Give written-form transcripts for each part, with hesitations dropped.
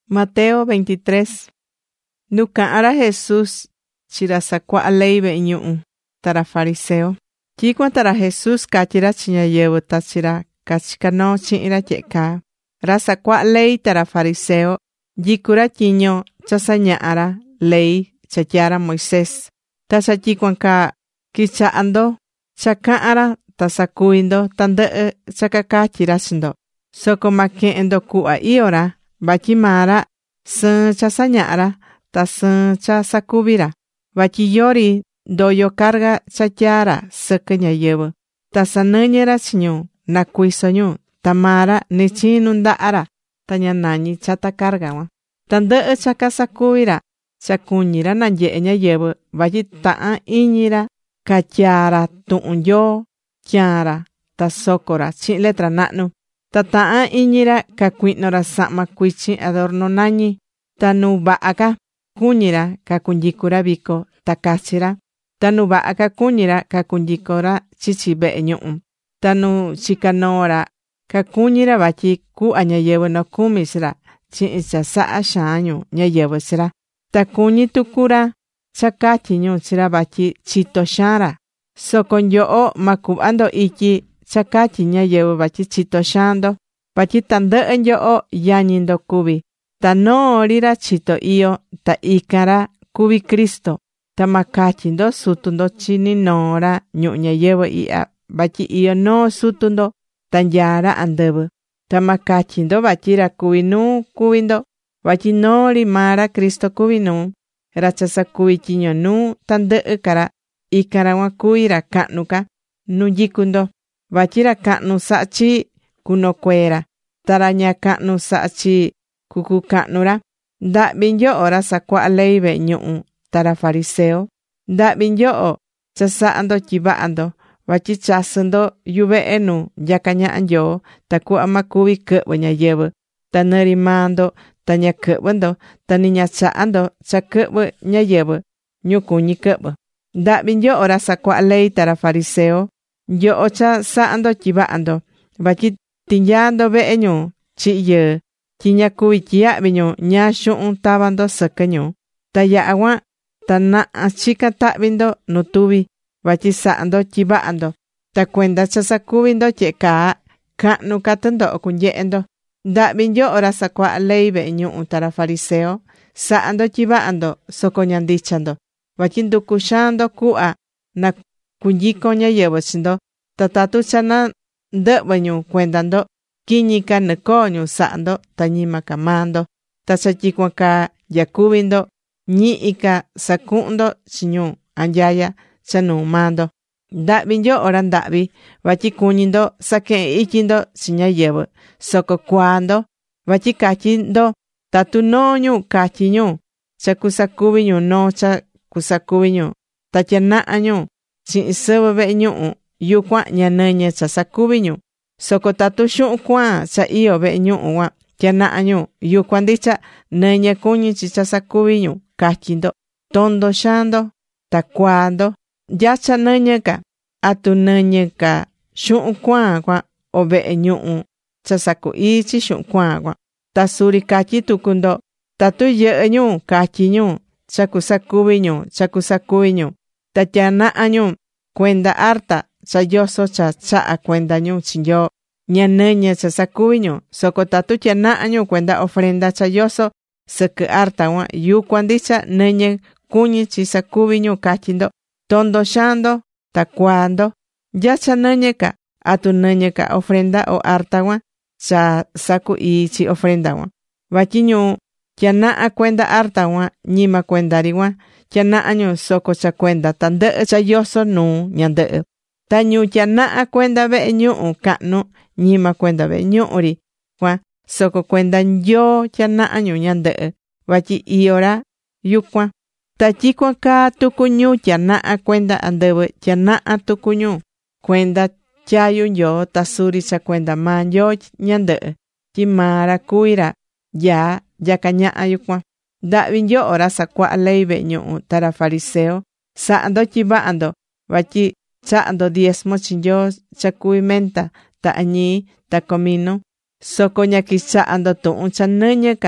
Mateo 23. Nuka'ara Jesús chira sakua'a ley ve'e ñu'u tara fariseo. Tyikuan tara Jesús katyira chi ñáyɨvɨ ta chira kachikanoo chi'in-ra tye'e kaa: Ra sakua'a ley tara fariseo nyikú‑ra tyiño cha saña'a‑ra ley cha tyaa̱‑ra Moisés. Ta cha tyikuan caa kicha'a ndo cha cahán‑ra ta sakuvi ndo tandɨ'ɨ cha kakatyi‑ra chi ndo. Soco ma que'en ndo cuhva iyó‑ra, vatyi maa‑ra sɨɨn cha saña'a‑ra ta sɨɨn cha sakuvi‑ra. Vatyi yori ndoyo carga cha tyaa̱‑ra sɨkɨ ñáyɨvɨ. Ta sanɨñɨ‑ra chi ñu nakuiso ñu. Ta maa‑ra ni chiin nu nda'a‑ra ta ña nañi chata carga cuan. Tandɨ'ɨ cha casakuvi‑ra cha cuñí‑ra nanye'e ñáyɨvɨ, vatyi tahán iñi‑ra catyaa̱‑ra tuhun Nyoo tyaa̱n‑ra ta soco‑ra chi'in letra nahnu. Ta tahán iñi‑ra cacuihno‑ra sahma cuichin adorno nañi. Ta nu vaha ca cuñí‑ra cacunyicu‑ra vico ta cachi‑ra. Ta nu vaha ca cuñí‑ra cacunyico‑ra chichi ve'e ñu'ú. Ta nu chicanoo‑ra cacuñí‑ra vatyi cuhva ñáyɨvɨ nocumi chi‑ra chi'in cha saha xaan ñu ñáyɨvɨ chi‑ra. Ta cuñí tucu‑ra cha catyi ñu chi‑ra vatyi chito xaan‑ra. Soco nyoho ma cuhva ndo ityi cha catyi ñáyɨvɨ vatyi chito xaan ndo. Vatyi tandɨ'ɨ nyoho yañi ndo cuví. Ta noo‑ri ra chito iyó, ta ican‑ra cuví Cristo. Ta ma catyi ndo sutu ndo chi ni noo ra ñuhu ñayɨvɨ ihya, vatyi iyó noo sutu ndo ta nyaa‑ra andɨvɨ. Ta ma catyi ndo vatyi ra cuví nuu cuví ndo, vatyi noo‑ri maa ra Cristo cuví nuu. Ra cha sacuví tyiño nuu tandɨ'ɨ ca‑ra, ican‑ra cuan cuví ra cahnu ca nu nyicu ndo. Vatyi ra cahnu saha chii cunocuee‑ra, ta ra ña cahnu saha chii cucucahnu‑ra. Nda'vi nyoho ra sacuaha ley ve'e ñu'u ta ra fariseo. Nda'vi nyoho cha saha ndo tyivaha ndo, vatyi chasɨ ndo yuve'e nu nyacá ñaha Nyoo tacuhva ma cuvi quɨhvɨ ñáyɨvɨ. Ta nɨri maa ndo ta ña quɨhvɨ ndo, ta ni ña chaha ndo cha quɨhvɨ ñáyɨvɨ ñu cuñí quɨhvɨ. Nda'vi nyoho ra sacuaha ley ta ra fariseo, nyoho cha saha ndo tyivaha ndo, vatyi tinyaa ndo ve'e ñu chihi yɨɨ, tyi ña cuvi tyiyahvi ñu ñáá xuhun tava ndo sɨquɨ ñu. Ta yaha cuan ta naha chican tahvi ndo nu tuvi, vatyi saha ndo tyivaha ndo. Ta cuenda cha sacuvi ndo tye'e caa, cahnu ca tɨndoho cunyehe ndo. Nda'vi nyoho ra sacuaha ley ve'e ñu'u ta ra fariseo, saha ndo tyivaha ndo, soco ña ndicha ndo. Vatyi nducu xaan ndo cuhva na cunyicon ñáyɨvɨ chi ndo. Ta tatu cha na ndɨhvɨ ñu cuenda ndo, quiñi ca nɨcoo ñu saha ndo, ta ñima ca maa ndo. Ta cha tyicuan caa nyacuvi ndo, ñihi ca sacuhun ndo chi ñu anyaya cha nuu maa ndo. Nda'vi nyoho ra nda'vi, vatyi cuñí ndo saquehen ityi ndo chi ñáyɨvɨ, soco cuaa ndo. Vatyi catyi ndo tatu noo ñu catyi ñu cha cusacuvi ñu noo cha cusacuvi ñu, ta tyanaha ñu chihin sɨvɨ ve'e ñu'u, yucuan ña nɨñɨ cha sacuvi ñu. Soco tatu xuhun cuaan cha iyó ve'e ñu'u cuan tyanaha ñu, yucuan ndicha nɨñɨ cuñí chi cha sacuvi ñu, catyi ndo. Tondo xaan ndo, ta cuaa ndo. ¿Yacha nɨñɨ ca? ¿Atu nɨñɨ ca xuhun cuaan cuan o ve'e ñu'u cha sacu ii chi xuhun cuaan cuan? Ta suri catyi tucu ndo, tatu yɨhɨ ñu catyi ñu cha cusacuvi ñu cha cusacuvi ñu, ta tyanaha ñu cuenda arta cha yoso cha chaha cuenda ñu chi Nyoo, ña nɨñɨ cha sacuvi ñu. Soco tatu tyanaha ñu cuenda ofrenda cha yoso sɨquɨ arta cuan, yucuan ndicha nɨñɨ cuñí chi sacuvi ñu, catyi ndo. Tondo xaan ndo, ta cuaa ndo. ¿Yacha nɨñɨ ca? ¿Atu nɨñɨ ca ofrenda o arta cuan cha sacu ii chi ofrenda cuan? Vatyi ñu tyanaha cuenda arta cuan, ñima cuenda‑ri cuan tyanaha ñu, soco cha cuenda tandɨ'ɨ cha yoso nuu ñandɨ'ɨ. Ta ñu tyanaha cuenda ve'e ñu'u cahnu, ñima cuenda ve'e ñu'u‑ri cuan, soco cuenda Nyoo tyanaha ñu ñandɨ'ɨ, vatyi iyó‑ra yucuan. Ta tyicuan caa tucu ñu tyanaha cuenda andɨvɨ, tyanaha tucu ñu cuenda tyayu Nyoo, ta suri cha cuenda maa Nyoo ñandɨ'ɨ, tyi maa ra cuví ra nyaa nyacá ñaha yucuan. Nda'vi nyoho ra sacuaha ley ve'e ñu'u ta ra fariseo, saha ndo tyivaha ndo, vatyi chaha ndo diezmo chi Nyoo cha cuví menta ta añii ta comino, soco ña quichaha ndo tuhun cha nɨñɨ ca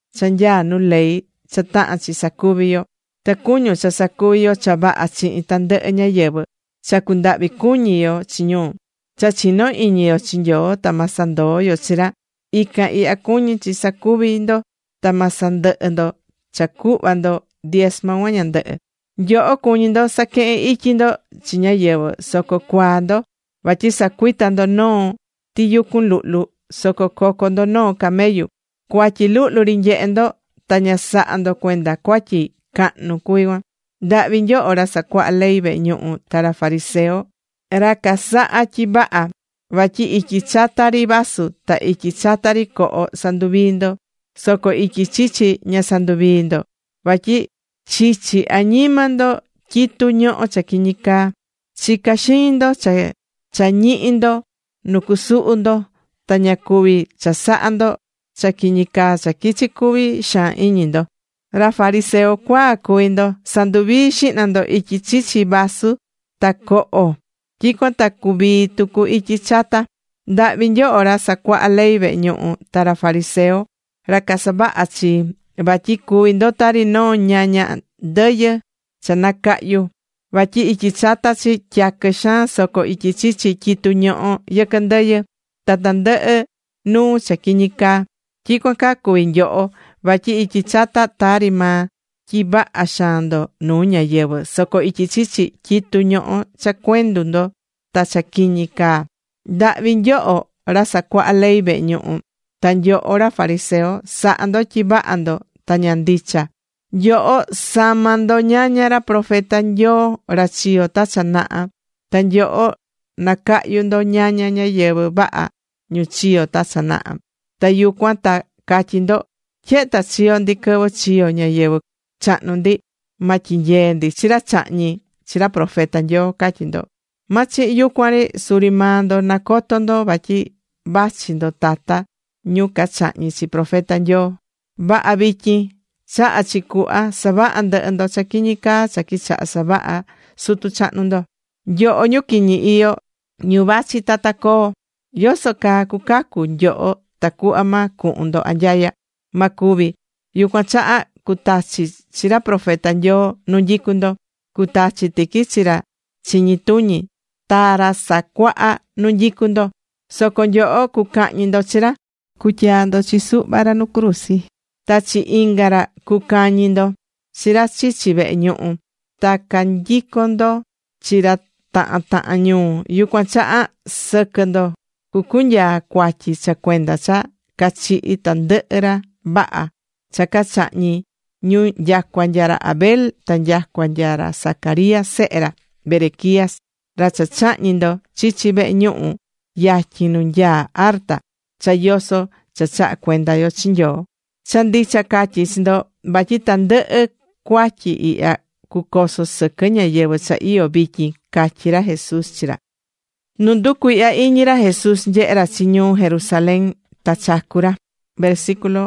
cha nyaa nu ley cha ta'an chi sakuvi yo. Ta kuñu cha sakuvi yo cha va'a chi'in tandɨ'ɨ ñáyɨvɨ. Cha kunda'vi kuñi yo chi ñu. Cha chino iñi yo chi Nyoo ta ma sandoo yo chi ra. Ikan ihya kuñi chi sakuvi ndo ta ma sandɨ'ɨ ndo cha ku'va ndo diezmo kuan ñandɨ'ɨ. Nyo'o kuñi ndo sake'en ityi ndo chi ñáyɨvɨ soko kuaa ndo, vatyi sakuita ndo noo tiyukun lu'lu soko koko ndo noo camellu. Cuatyi lu'lu ri nye'e ndo ta ña sa'a ndo cuenda cuatyi cahnu cuví cuan. Nda'vi nyoho ra sacuaha ley ve'e ñu'u ta ra fariseo, ra casa'a tyi va'a, vatyi ityi chata ri vasu ta ityi chata ri ko'o sanduví ndo, soco ityi chichi ña sanduví ndo. Vatyi chichi añima ndo tyitu ño'o cha quiñi caa. Chica xiin ndo cha ñihi ndo nu cusuhu ndo, ta ña cuvi chasa'a ndo cha quiñi caa cha quichi cuvi xaan iñi ndo. Ra fariseo cuaa cuví ndo, sanduví xihna ndo ityi chichi vasu ta ko'o, tyicuan ta cuví tucu ityi chata. Nda'vi nyoho ra sacuaha ley ve'e ñu'u ta ra fariseo, ra casava'a chi, vatyi cuví ndo tari noo ñaña ndɨyɨ cha nacahyu. Vatyi ityi chata chi tyaquɨ xaan, soco ityi chichi tyitu ñoho yɨquɨ ndɨyɨ. Ta tandɨ'ɨ nuu cha quiñi caa. Tyicuan caa cuví nyoho, vatyi ityi chata tari maa tyivaha xaan ndo nuu ñáyɨvɨ, soco ityi chichi tyitu ñoho cha cuendu ndo ta cha quiñi caa. Nda'vi nyoho ra sacuaha ley ve'e ñu'u, ta nyoho ra fariseo, sa'a ndo tyivaha ndo ta ña ndicha. Nyoho sama ndo ñaña ra profeta Nyoo ra chiyo ta cha naha, ta nyoho nacahyu ndo ñaña ñáyɨvɨ va'a ñu chiyo ta cha naha. Ta yucuan ta catyi ndo, tye'ta chiyo ndi quɨvɨ chiyo ñáyɨvɨ chahnu ndi, ma tyinyee ndi chi ra chahñi, chi ra profeta Nyoo, catyi ndo. Ma chihin yucuan ri suri maa ndo nacoto ndo vatyi vachi ndo tata ñu cachahñi chi profeta Nyoo. Va'a vityin chaha chi cuhva savaha ndɨhɨ ndo cha quiñi caa cha quichaha savaha sutu chahnu ndo. Nyoho ñu quiñi iyo, ñu vachi tata coo, yoso caa cucacu nyoho tacuhva ma cuhun ndo anyaya. Ma cuvi. Yucuan chaha cutachi chi ra profeta Nyoo nu nyicu ndo. Cutachi tiqui chi ra chiñi tuñi ta ra sacuaha nu nyicu ndo. Soco nyoho cucahñi ndo chi ra, cutyaa ndo chi suhva ra nu cruzi. Ta chi inga ra cucañi ndo chi ra chichi ve'e ñu'u. Ta canyico ndo chi ra ta'an ñuu. Yucuan chaha sɨquɨ ndo cucunyaa cuatyi cha cuenda cha cachihi tandɨ'ɨ ra va'a cha cachahñi ñu nyacua nya ra Abel ta nyacua nya ra Zacarías sehe ra Berequías, ra cha chahñi ndo chichi ve'e ñu'u yatyin nu nyaa arta cha yoso cha chaha cuenda yo chi Nyoo. Cha ndicha catyi chi ndo vatyi tandɨ'ɨ cuatyi ihya cucoso sɨquɨ ñáyɨvɨ cha iyó vityin, catyi ra Jesús chi ra. Nu nducu ihya iñi ra Jesús nyehe ra chi ñuu Jerusalén ta chacu ra. Versículo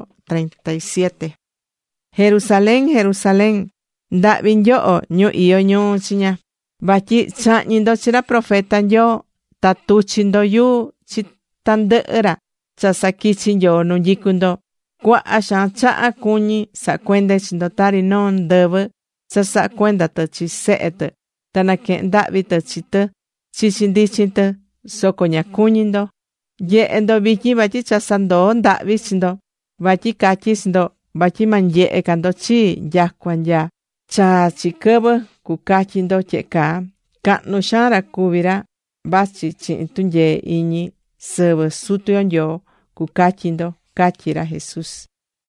37. Jerusalén, Jerusalén, nda'vi nyoho ñu iyo ñuu chiña, vatyi chahñi ndo chi ra profeta Nyoo, ta tuchi ndo yuu chi tandɨ'ɨ ra cha saquichi Nyoo nu nyicu ndo. Cuaha xaan chaha cuñi saha cuende chi ndo tari noo ndɨvɨ cha saha cuenda tɨ chi sehe tɨ, ta naquehen ndahvi tɨ chi tɨ chichi ndichin tɨ, soco ña cuñi ndo. Nyehe ndo vityin vatyi cha sandoo ndahvi chi ndo, vatyi catyi chi ndo vatyi ma nyehe ca ndo chii nyacua nya chaa chi quɨvɨ cucatyi ndo tyehe caa, cahnu xaan ra cuví ra vachi chihin tunyee iñi sɨvɨ Sutu yo Nyoo, cucatyi ndo, catyi ra Jesús.